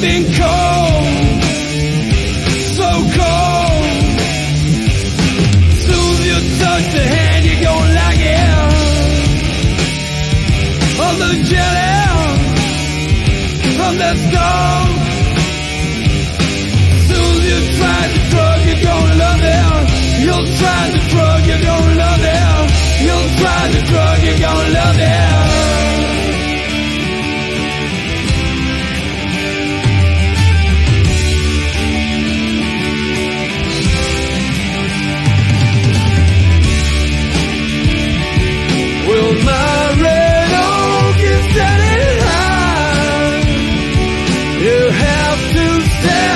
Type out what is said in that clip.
been cold, so cold. Soon as you touch the hand, you're gonna like it. All the jelly from that stone. Soon as you try the drug, you're gonna love it. You'll try the drug, you're gonna love it. You'll try the drug, you're gonna love it. Well, my red oak is standing high. You have to stand.